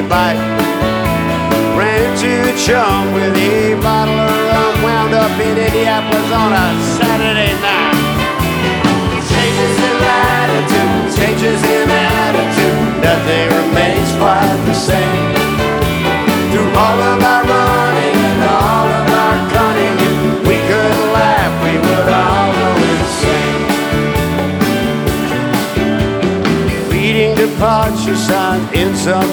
bite. Ran into a chum with a bottle of rum, wound up in Indianapolis on a Saturday night. Changes in latitude, changes in attitude, nothing remains quite the same. Through all of our running and all of our cunning, if we could laugh, we would always sing. Reading departure signs in some